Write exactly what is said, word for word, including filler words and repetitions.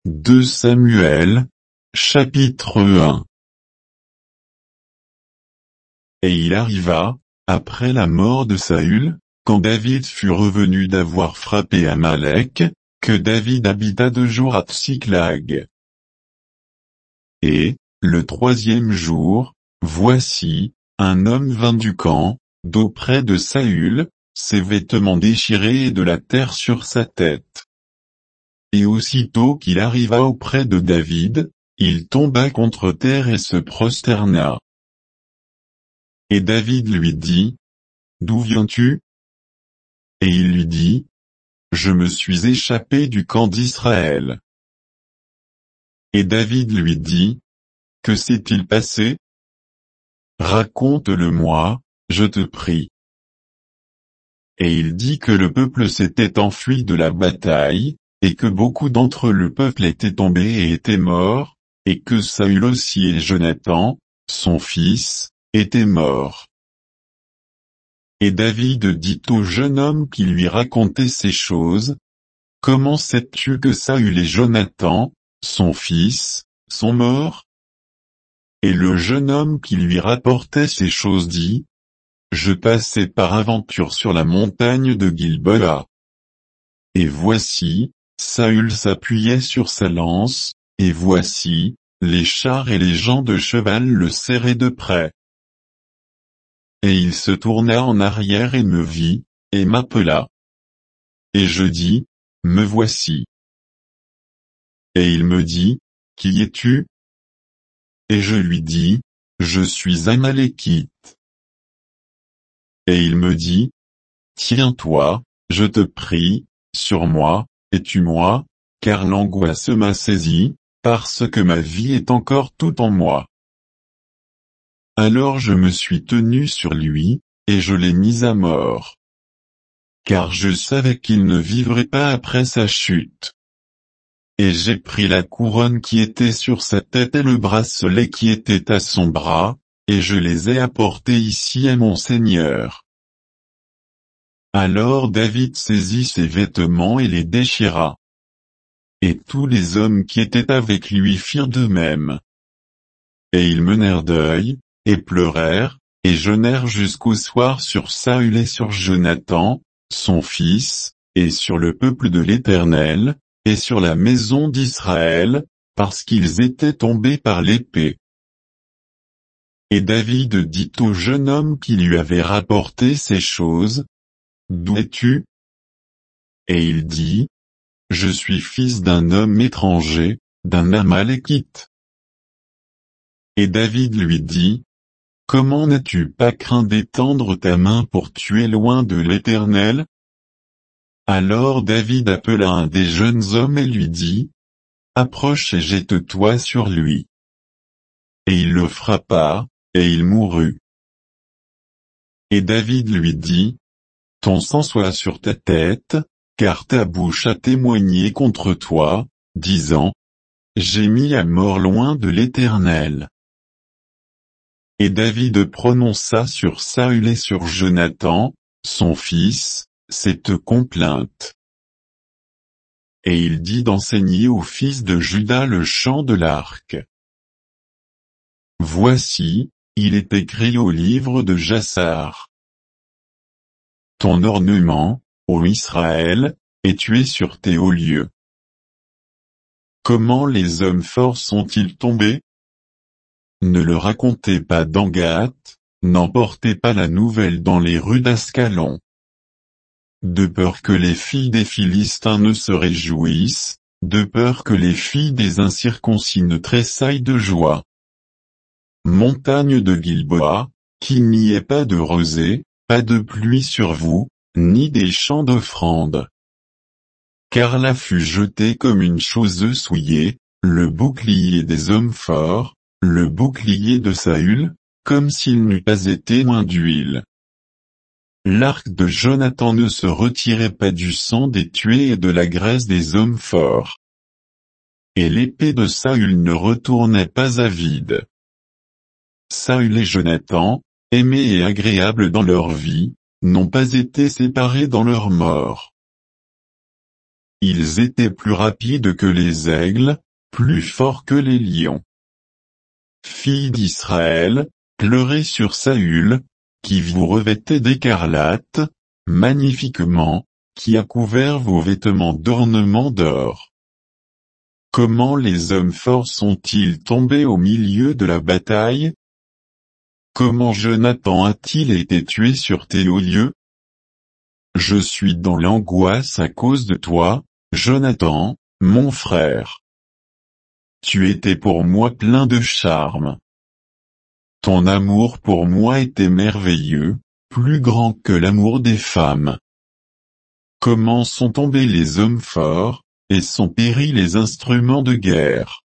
deux Samuel, chapitre un. Et il arriva, après la mort de Saül, quand David fut revenu d'avoir frappé Amalek, que David habita deux jours à Tsiklag. Et, le troisième jour, voici, un homme vint du camp, d'auprès de Saül, ses vêtements déchirés et de la terre sur sa tête. Et aussitôt qu'il arriva auprès de David, il tomba contre terre et se prosterna. Et David lui dit, « D'où viens-tu » Et il lui dit, « Je me suis échappé du camp d'Israël. » Et David lui dit, « Que s'est-il passé ? Raconte-le-moi, je te prie. » Et il dit que le peuple s'était enfui de la bataille, et que beaucoup d'entre le peuple étaient tombés et étaient morts, et que Saül aussi et Jonathan, son fils, étaient morts. Et David dit au jeune homme qui lui racontait ces choses, « Comment sais-tu que Saül et Jonathan, son fils, sont morts ?» Et le jeune homme qui lui rapportait ces choses dit, « Je passais par aventure sur la montagne de Gilboa. Et voici, Saül s'appuyait sur sa lance, et voici, les chars et les gens de cheval le serraient de près. Et il se tourna en arrière et me vit, et m'appela. Et je dis, me voici. Et il me dit, qui es-tu? Et je lui dis, je suis Amalékite. Et il me dit, tiens-toi, je te prie, sur moi, et tue-moi, car l'angoisse m'a saisi, parce que ma vie est encore toute en moi. Alors je me suis tenu sur lui, et je l'ai mis à mort. Car je savais qu'il ne vivrait pas après sa chute. Et j'ai pris la couronne qui était sur sa tête et le bracelet qui était à son bras, et je les ai apportés ici à mon Seigneur. Alors David saisit ses vêtements et les déchira. Et tous les hommes qui étaient avec lui firent de même. Et ils menèrent deuil, et pleurèrent, et jeûnèrent jusqu'au soir sur Saül et sur Jonathan, son fils, et sur le peuple de l'Éternel, et sur la maison d'Israël, parce qu'ils étaient tombés par l'épée. Et David dit au jeune homme qui lui avait rapporté ces choses, « D'où es-tu » Et il dit, « Je suis fils d'un homme étranger, d'un Amalékite. » Et David lui dit, « Comment n'as-tu pas craint d'étendre ta main pour tuer loin de l'Éternel » Alors David appela un des jeunes hommes et lui dit, « Approche et jette-toi sur lui. » Et il le frappa, et il mourut. Et David lui dit, « Ton sang soit sur ta tête, car ta bouche a témoigné contre toi, disant, j'ai mis à mort loin de l'Éternel. » Et David prononça sur Saül et sur Jonathan, son fils, cette complainte. Et il dit d'enseigner aux fils de Juda le chant de l'arc. Voici, il est écrit au livre de Jassar. Ton ornement, ô Israël, est tué sur tes hauts lieux. Comment les hommes forts sont-ils tombés? Ne le racontez pas dans Gath, n'emportez pas la nouvelle dans les rues d'Ascalon. De peur que les filles des Philistins ne se réjouissent, de peur que les filles des incirconcis ne tressaillent de joie. Montagne de Gilboa, qu'il n'y ait pas de rosée, pas de pluie sur vous, ni des champs d'offrande. Car là fut jeté comme une chose souillée, le bouclier des hommes forts, le bouclier de Saül, comme s'il n'eût pas été moins d'huile. L'arc de Jonathan ne se retirait pas du sang des tués et de la graisse des hommes forts. Et l'épée de Saül ne retournait pas à vide. Saül et Jonathan, aimés et agréables dans leur vie, n'ont pas été séparés dans leur mort. Ils étaient plus rapides que les aigles, plus forts que les lions. Filles d'Israël, pleurez sur Saül, qui vous revêtait d'écarlate, magnifiquement, qui a couvert vos vêtements d'ornements d'or. Comment les hommes forts sont-ils tombés au milieu de la bataille? Comment Jonathan a-t-il été tué sur tes hauts lieux? Je suis dans l'angoisse à cause de toi, Jonathan, mon frère. Tu étais pour moi plein de charme. Ton amour pour moi était merveilleux, plus grand que l'amour des femmes. Comment sont tombés les hommes forts, et sont péris les instruments de guerre.